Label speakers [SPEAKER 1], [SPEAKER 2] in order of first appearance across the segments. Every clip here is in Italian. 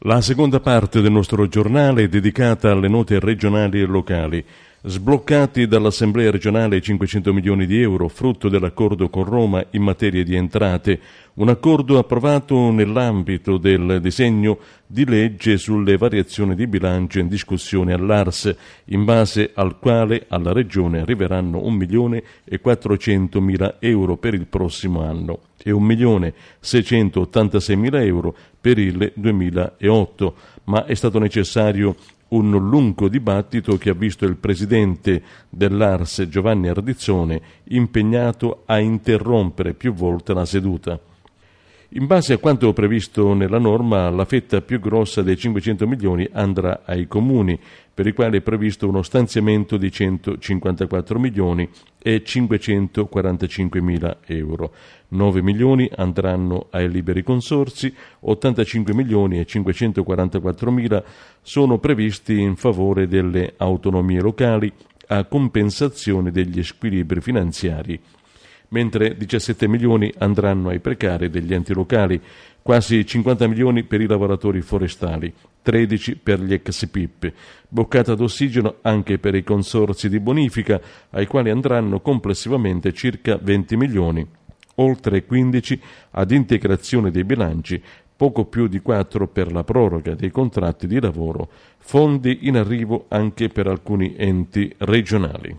[SPEAKER 1] La seconda parte del nostro giornale è dedicata alle note regionali e locali. Sbloccati dall'Assemblea regionale 500 milioni di euro, frutto dell'accordo con Roma in materia di entrate, un accordo approvato nell'ambito del disegno di legge sulle variazioni di bilancio in discussione all'ARS, in base al quale alla Regione arriveranno 1.400.000 euro per il prossimo anno e 1.686.000 euro per il 2008, ma è stato necessario un lungo dibattito che ha visto il presidente dell'ARS, Giovanni Ardizzone, impegnato a interrompere più volte la seduta. In base a quanto previsto nella norma, la fetta più grossa dei 500 milioni andrà ai comuni, per i quali è previsto uno stanziamento di 154 milioni e 545 mila euro. 9 milioni andranno ai liberi consorzi, 85 milioni e 544 mila sono previsti in favore delle autonomie locali a compensazione degli squilibri finanziari, mentre 17 milioni andranno ai precari degli enti locali, quasi 50 milioni per i lavoratori forestali, 13 per gli ex PIP, boccata d'ossigeno anche per i consorzi di bonifica, ai quali andranno complessivamente circa 20 milioni, oltre 15 ad integrazione dei bilanci, poco più di 4 per la proroga dei contratti di lavoro, fondi in arrivo anche per alcuni enti regionali.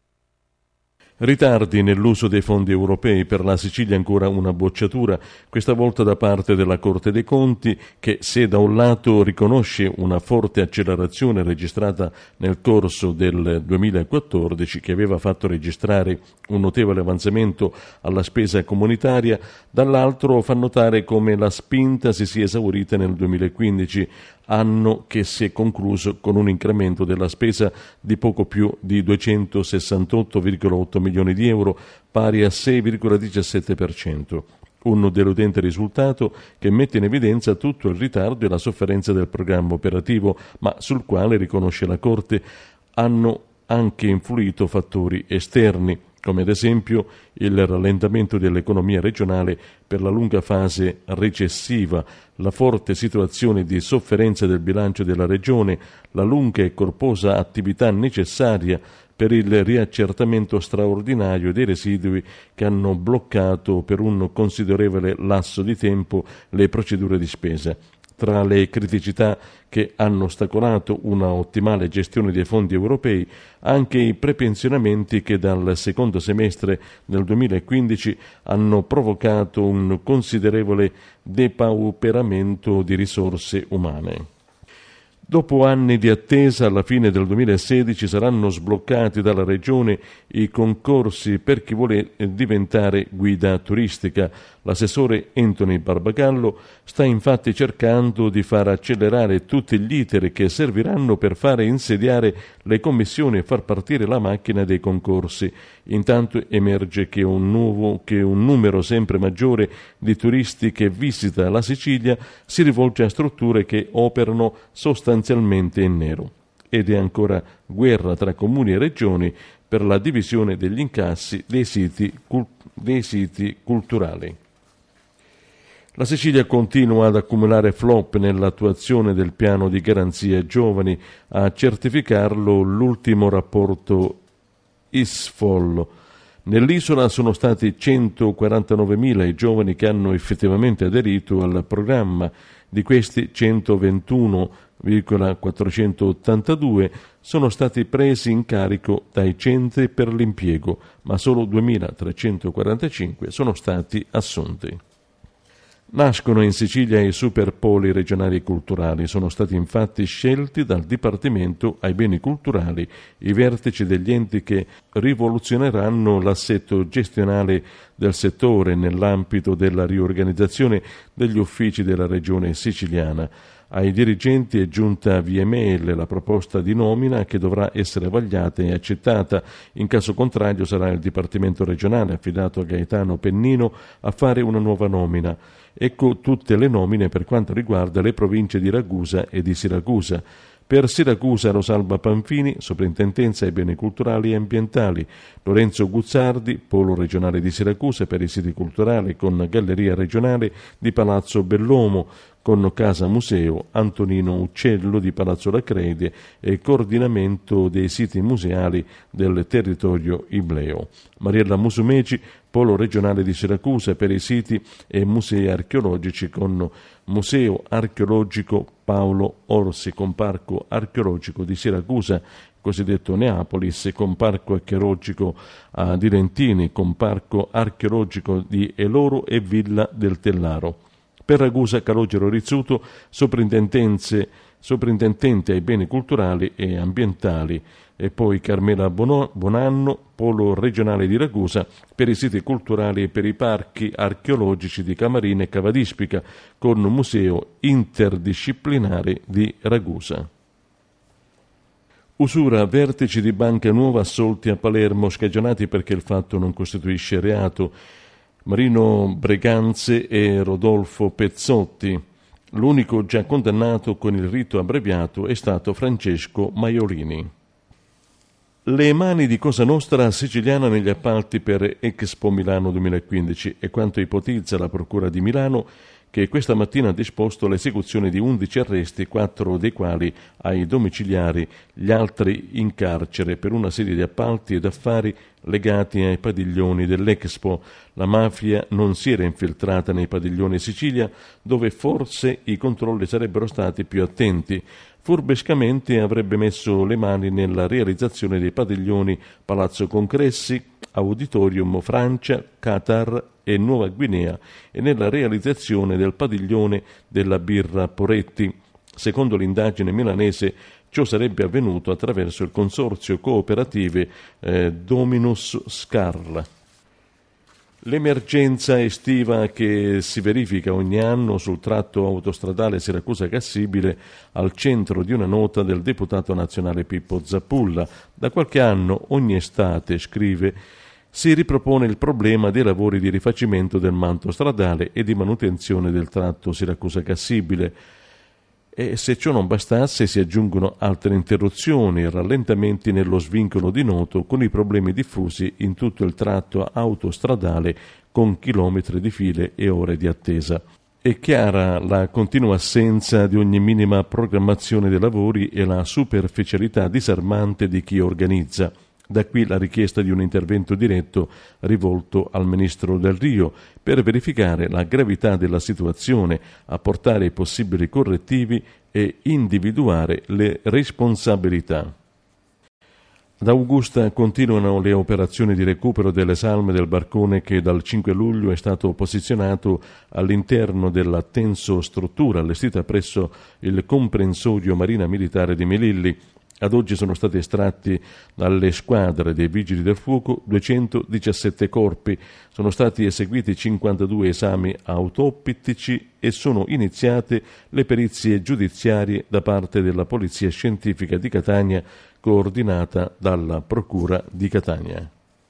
[SPEAKER 1] Ritardi nell'uso dei fondi europei, per la Sicilia ancora una bocciatura, questa volta da parte della Corte dei Conti, che se da un lato riconosce una forte accelerazione registrata nel corso del 2014 che aveva fatto registrare un notevole avanzamento alla spesa comunitaria, dall'altro fa notare come la spinta si sia esaurita nel 2015, anno che si è concluso con un incremento della spesa di poco più di 268,8 milioni di euro, pari a 6,17%. Un deludente risultato che mette in evidenza tutto il ritardo e la sofferenza del programma operativo, ma sul quale, riconosce la Corte, hanno anche influito fattori esterni, come ad esempio il rallentamento dell'economia regionale per la lunga fase recessiva, la forte situazione di sofferenza del bilancio della Regione, la lunga e corposa attività necessaria per il riaccertamento straordinario dei residui che hanno bloccato per un considerevole lasso di tempo le procedure di spesa. Tra le criticità che hanno ostacolato una ottimale gestione dei fondi europei, anche i prepensionamenti che dal secondo semestre del 2015 hanno provocato un considerevole depauperamento di risorse umane. Dopo anni di attesa, alla fine del 2016 saranno sbloccati dalla Regione i concorsi per chi vuole diventare guida turistica. L'assessore Anthony Barbagallo sta infatti cercando di far accelerare tutti gli iter che serviranno per fare insediare le commissioni e far partire la macchina dei concorsi. Intanto emerge che un numero sempre maggiore di turisti che visita la Sicilia si rivolge a strutture che operano sostanzialmente in nero. Ed è ancora guerra tra comuni e regioni per la divisione degli incassi dei siti culturali. La Sicilia continua ad accumulare flop nell'attuazione del piano di garanzia giovani, a certificarlo l'ultimo rapporto ISFOL. Nell'isola sono stati 149.000 i giovani che hanno effettivamente aderito al programma. Di questi 121,482 sono stati presi in carico dai centri per l'impiego, ma solo 2.345 sono stati assunti. Nascono in Sicilia i superpoli regionali e culturali. Sono stati infatti scelti dal Dipartimento ai beni culturali i vertici degli enti che rivoluzioneranno l'assetto gestionale del settore nell'ambito della riorganizzazione degli uffici della Regione siciliana. Ai dirigenti è giunta via mail la proposta di nomina che dovrà essere vagliata e accettata. In caso contrario sarà il Dipartimento regionale affidato a Gaetano Pennino a fare una nuova nomina. Ecco tutte le nomine per quanto riguarda le province di Ragusa e di Siracusa. Per Siracusa Rosalba Panfini, Soprintendenza ai beni culturali e ambientali, Lorenzo Guzzardi, Polo regionale di Siracusa per i siti culturali con Galleria regionale di Palazzo Bellomo, con Casa Museo Antonino Uccello di Palazzo Lacrede e coordinamento dei siti museali del territorio ibleo. Mariella Musumeci, polo regionale di Siracusa per i siti e musei archeologici con Museo Archeologico Paolo Orsi con Parco Archeologico di Siracusa, cosiddetto Neapolis, con Parco Archeologico di Lentini, con Parco Archeologico di Eloro e Villa del Tellaro. Per Ragusa, Calogero Rizzuto, soprintendente ai beni culturali e ambientali, e poi Carmela Bonanno, polo regionale di Ragusa, per i siti culturali e per i parchi archeologici di Camarina e Cavadispica, con Museo Interdisciplinare di Ragusa. Usura, vertici di Banca Nuova assolti a Palermo, scagionati perché il fatto non costituisce reato. Marino Breganze e Rodolfo Pezzotti. L'unico già condannato con il rito abbreviato è stato Francesco Maiolini. Le mani di Cosa Nostra siciliana negli appalti per Expo Milano 2015 è quanto ipotizza la Procura di Milano, che questa mattina ha disposto l'esecuzione di 11 arresti, 4 dei quali ai domiciliari, gli altri in carcere per una serie di appalti ed affari legati ai padiglioni dell'Expo. La mafia non si era infiltrata nei padiglioni Sicilia, dove forse i controlli sarebbero stati più attenti. Furbescamente avrebbe messo le mani nella realizzazione dei padiglioni Palazzo Concressi, Auditorium Francia, Qatar e Nuova Guinea e nella realizzazione del padiglione della birra Poretti. Secondo l'indagine milanese, ciò sarebbe avvenuto attraverso il consorzio cooperative Dominus Scarl. L'emergenza estiva che si verifica ogni anno sul tratto autostradale Siracusa-Cassibile al centro di una nota del deputato nazionale Pippo Zappulla. Da qualche anno, ogni estate, scrive, si ripropone il problema dei lavori di rifacimento del manto stradale e di manutenzione del tratto Siracusa-Cassibile. E se ciò non bastasse si aggiungono altre interruzioni e rallentamenti nello svincolo di Noto, con i problemi diffusi in tutto il tratto autostradale con chilometri di file e ore di attesa. È chiara la continua assenza di ogni minima programmazione dei lavori e la superficialità disarmante di chi organizza. Da qui la richiesta di un intervento diretto rivolto al Ministro Del Rio per verificare la gravità della situazione, apportare i possibili correttivi e individuare le responsabilità. Ad Augusta continuano le operazioni di recupero delle salme del barcone che dal 5 luglio è stato posizionato all'interno della tensostruttura allestita presso il comprensorio Marina Militare di Melilli. Ad oggi sono stati estratti dalle squadre dei Vigili del Fuoco 217 corpi, sono stati eseguiti 52 esami autoptici e sono iniziate le perizie giudiziarie da parte della Polizia Scientifica di Catania, coordinata dalla Procura di Catania.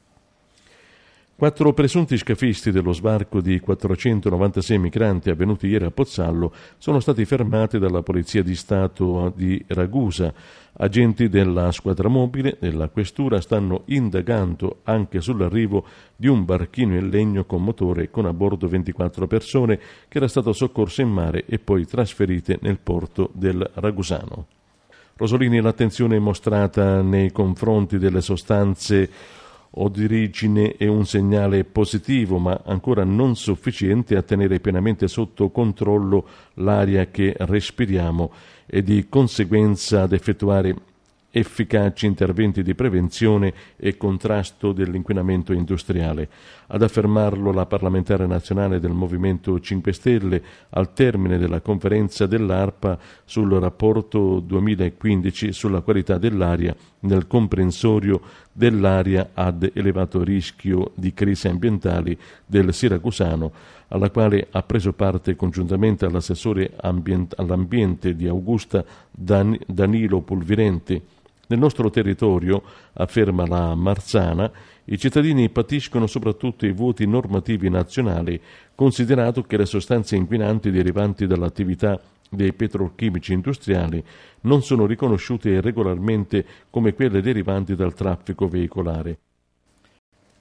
[SPEAKER 1] 4 presunti scafisti dello sbarco di 496 migranti avvenuti ieri a Pozzallo sono stati fermati dalla Polizia di Stato di Ragusa. Agenti della squadra mobile della questura stanno indagando anche sull'arrivo di un barchino in legno con motore con a bordo 24 persone che era stato soccorso in mare e poi trasferite nel porto del Ragusano. Rosolini, l'attenzione mostrata nei confronti delle sostanze origine è un segnale positivo, ma ancora non sufficiente a tenere pienamente sotto controllo l'aria che respiriamo e di conseguenza ad effettuare efficaci interventi di prevenzione e contrasto dell'inquinamento industriale. Ad affermarlo la parlamentare nazionale del Movimento 5 Stelle al termine della conferenza dell'ARPA sul rapporto 2015 sulla qualità dell'aria nel comprensorio dell'aria ad elevato rischio di crisi ambientali del Siracusano, alla quale ha preso parte congiuntamente all'assessore all'ambiente di Augusta Danilo Pulvirenti. Nel nostro territorio, afferma la Marzana, i cittadini patiscono soprattutto i vuoti normativi nazionali, considerato che le sostanze inquinanti derivanti dall'attività dei petrolchimici industriali non sono riconosciute regolarmente come quelle derivanti dal traffico veicolare.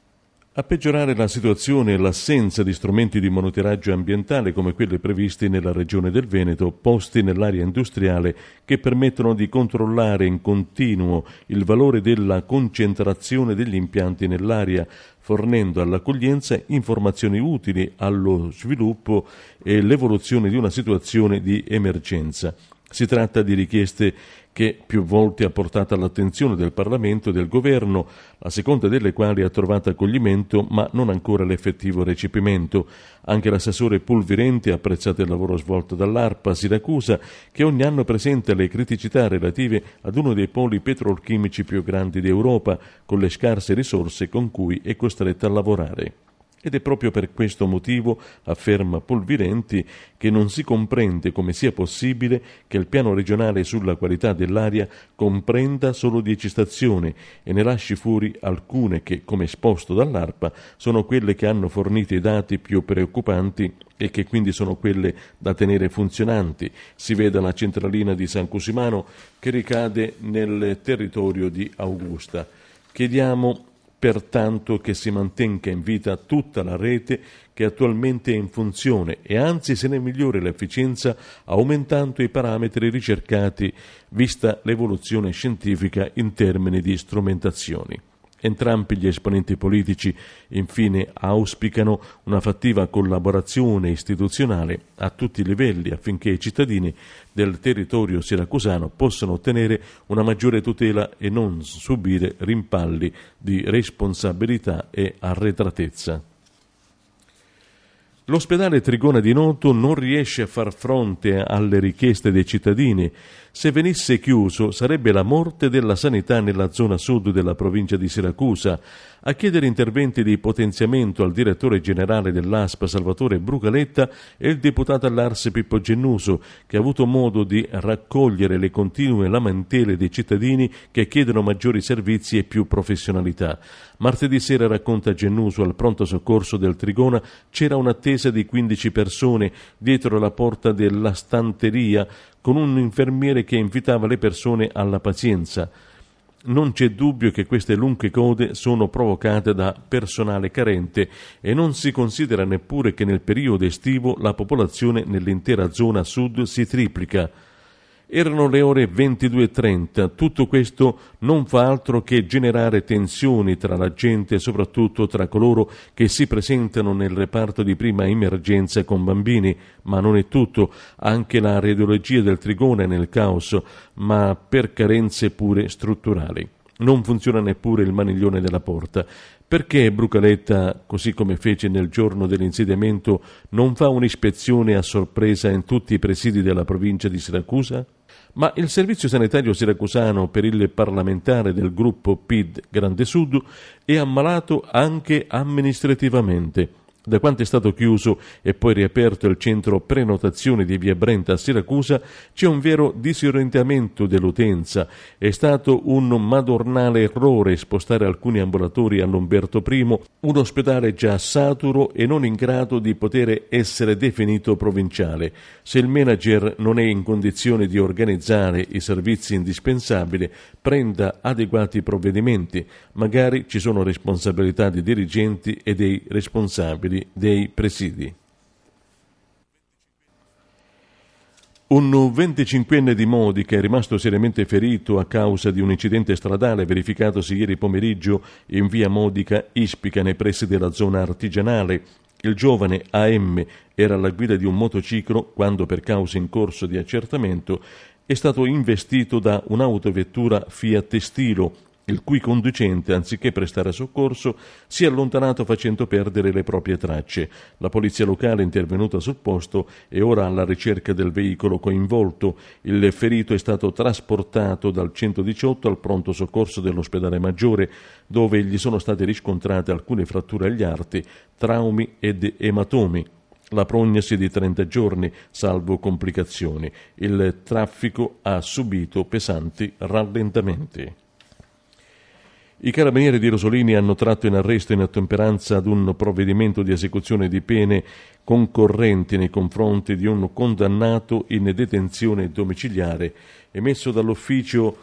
[SPEAKER 1] A peggiorare la situazione è l'assenza di strumenti di monitoraggio ambientale come quelli previsti nella regione del Veneto, posti nell'area industriale, che permettono di controllare in continuo il valore della concentrazione degli impianti nell'aria, fornendo all'accoglienza informazioni utili allo sviluppo e l'evoluzione di una situazione di emergenza. Si tratta di richieste che più volte ha portato all'attenzione del Parlamento e del Governo, la seconda delle quali ha trovato accoglimento ma non ancora l'effettivo recepimento. Anche l'assessore Pulvirenti ha apprezzato il lavoro svolto dall'ARPA Siracusa, che ogni anno presenta le criticità relative ad uno dei poli petrolchimici più grandi d'Europa, con le scarse risorse con cui è costretta a lavorare. Ed è proprio per questo motivo, afferma Pulvirenti, che non si comprende come sia possibile che il piano regionale sulla qualità dell'aria comprenda solo 10 stazioni e ne lasci fuori alcune che, come esposto dall'ARPA, sono quelle che hanno fornito i dati più preoccupanti e che quindi sono quelle da tenere funzionanti. Si veda la centralina di San Cusimano, che ricade nel territorio di Augusta. Chiediamo pertanto che si mantenga in vita tutta la rete che attualmente è in funzione e anzi se ne migliori l'efficienza aumentando i parametri ricercati vista l'evoluzione scientifica in termini di strumentazioni. Entrambi gli esponenti politici, infine, auspicano una fattiva collaborazione istituzionale a tutti i livelli affinché i cittadini del territorio siracusano possano ottenere una maggiore tutela e non subire rimpalli di responsabilità e arretratezza. L'ospedale Trigona di Noto non riesce a far fronte alle richieste dei cittadini. Se venisse chiuso sarebbe la morte della sanità nella zona sud della provincia di Siracusa. A chiedere interventi di potenziamento al direttore generale dell'ASP Salvatore Brucaletta è il deputato all'Ars Pippo Gennuso, che ha avuto modo di raccogliere le continue lamentele dei cittadini che chiedono maggiori servizi e più professionalità. Martedì sera, racconta Gennuso, al pronto soccorso del Trigona c'era un'attesa di 15 persone dietro la porta della stanteria con un infermiere che invitava le persone alla pazienza. Non c'è dubbio che queste lunghe code sono provocate da personale carente e non si considera neppure che nel periodo estivo la popolazione nell'intera zona sud si triplica. Erano le ore 22:30, tutto questo non fa altro che generare tensioni tra la gente e soprattutto tra coloro che si presentano nel reparto di prima emergenza con bambini, ma non è tutto, anche la radiologia del Trigona è nel caos, ma per carenze pure strutturali. Non funziona neppure il maniglione della porta. Perché Brucaletta, così come fece nel giorno dell'insediamento, non fa un'ispezione a sorpresa in tutti i presidi della provincia di Siracusa? Ma il servizio sanitario siracusano per il parlamentare del gruppo PID Grande Sud è ammalato anche amministrativamente. Da quando è stato chiuso e poi riaperto il centro prenotazione di via Brenta a Siracusa c'è un vero disorientamento dell'utenza. È stato un madornale errore spostare alcuni ambulatori all'Umberto I, un ospedale già saturo e non in grado di poter essere definito provinciale. Se il manager non è in condizione di organizzare i servizi indispensabili, prenda adeguati provvedimenti. Magari ci sono responsabilità dei dirigenti e dei responsabili dei presidi. Un 25enne di Modica è rimasto seriamente ferito a causa di un incidente stradale verificatosi ieri pomeriggio in via Modica Ispica nei pressi della zona artigianale. Il giovane AM era alla guida di un motociclo quando, per cause in corso di accertamento, è stato investito da un'autovettura Fiat Stilo, il cui conducente, anziché prestare soccorso, si è allontanato facendo perdere le proprie tracce. La polizia locale è intervenuta sul posto e ora alla ricerca del veicolo coinvolto. Il ferito è stato trasportato dal 118 al pronto soccorso dell'ospedale Maggiore, dove gli sono state riscontrate alcune fratture agli arti, traumi ed ematomi. La prognosi è di 30 giorni, salvo complicazioni. Il traffico ha subito pesanti rallentamenti. I carabinieri di Rosolini hanno tratto in arresto in ottemperanza ad un provvedimento di esecuzione di pene concorrenti nei confronti di un condannato in detenzione domiciliare emesso dall'ufficio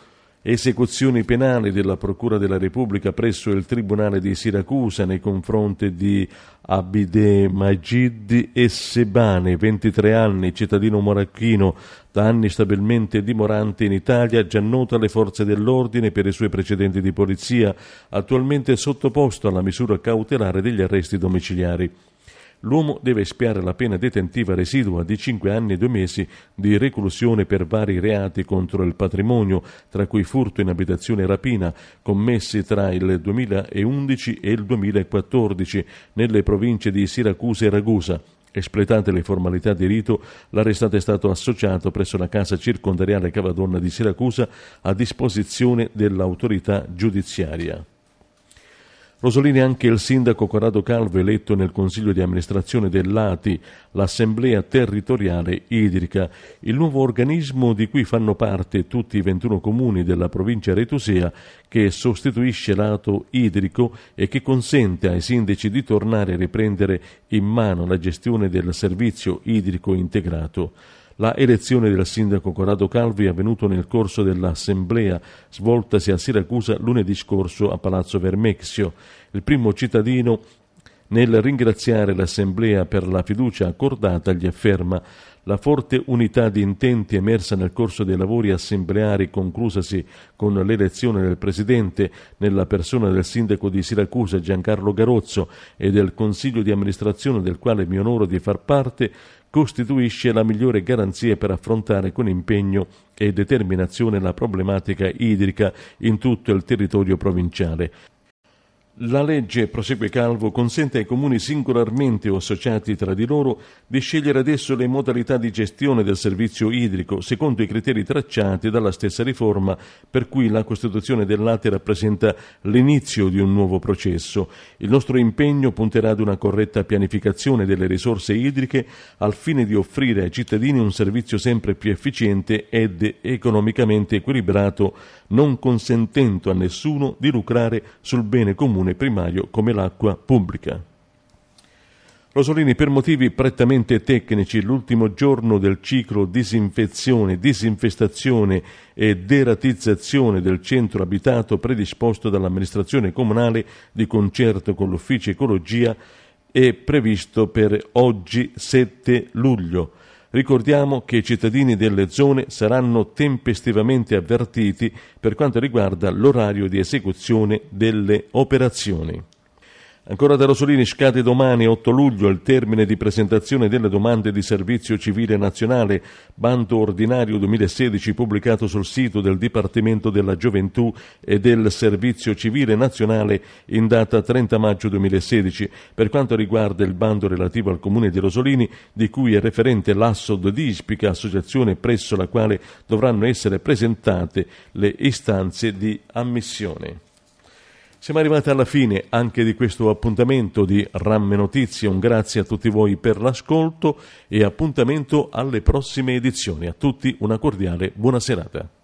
[SPEAKER 2] Esecuzioni penali della Procura della Repubblica presso il Tribunale di Siracusa nei confronti di Abide Magid e Sebane, 23 anni, cittadino marocchino, da anni stabilmente dimorante in Italia, già noto alle forze dell'ordine per i suoi precedenti di polizia, attualmente sottoposto alla misura cautelare degli arresti domiciliari. L'uomo deve espiare la pena detentiva residua di 5 anni e 2 mesi di reclusione per vari reati contro il patrimonio, tra cui furto in abitazione e rapina, commessi tra il 2011 e il 2014 nelle province di Siracusa e Ragusa. Espletate le formalità di rito, l'arrestato è stato associato presso la casa circondariale Cavadonna di Siracusa a disposizione dell'autorità giudiziaria. Rosolini è anche il sindaco Corrado Calvo, eletto nel consiglio di amministrazione dell'ATI, l'Assemblea Territoriale Idrica, il nuovo organismo di cui fanno parte tutti i 21 comuni della provincia retusea, che sostituisce l'ATO idrico e che consente ai sindaci di tornare a riprendere in mano la gestione del servizio idrico integrato. La elezione del sindaco Corrado Calvi è avvenuto nel corso dell'assemblea svoltasi a Siracusa lunedì scorso a Palazzo Vermexio. Il primo cittadino, nel ringraziare l'assemblea per la fiducia accordata, gli afferma: la forte unità di intenti emersa nel corso dei lavori assembleari, conclusasi con l'elezione del presidente nella persona del sindaco di Siracusa Giancarlo Garozzo e del consiglio di amministrazione del quale mi onoro di far parte, costituisce la migliore garanzia per affrontare con impegno e determinazione la problematica idrica in tutto il territorio provinciale. La legge, prosegue Calvo, consente ai comuni singolarmente o associati tra di loro di scegliere adesso le modalità di gestione del servizio idrico secondo i criteri tracciati dalla stessa riforma, per cui la Costituzione dell'ATI rappresenta l'inizio di un nuovo processo. Il nostro impegno punterà ad una corretta pianificazione delle risorse idriche al fine di offrire ai cittadini un servizio sempre più efficiente ed economicamente equilibrato, non consentendo a nessuno di lucrare sul bene comune primario come l'acqua pubblica. Rosolini, per motivi prettamente tecnici, l'ultimo giorno del ciclo disinfezione, disinfestazione e deratizzazione del centro abitato predisposto dall'amministrazione comunale di concerto con l'Ufficio Ecologia è previsto per oggi 7 luglio. Ricordiamo che i cittadini delle zone saranno tempestivamente avvertiti per quanto riguarda l'orario di esecuzione delle operazioni. Ancora da Rosolini, scade domani 8 luglio il termine di presentazione delle domande di servizio civile nazionale, bando ordinario 2016 pubblicato sul sito del Dipartimento della Gioventù e del Servizio Civile Nazionale in data 30 maggio 2016, per quanto riguarda il bando relativo al comune di Rosolini, di cui è referente l'Assod di Ispica, associazione presso la quale dovranno essere presentate le istanze di ammissione. Siamo arrivati alla fine anche di questo appuntamento di Ramme Notizie. Un grazie a tutti voi per l'ascolto e appuntamento alle prossime edizioni. A tutti una cordiale buona serata.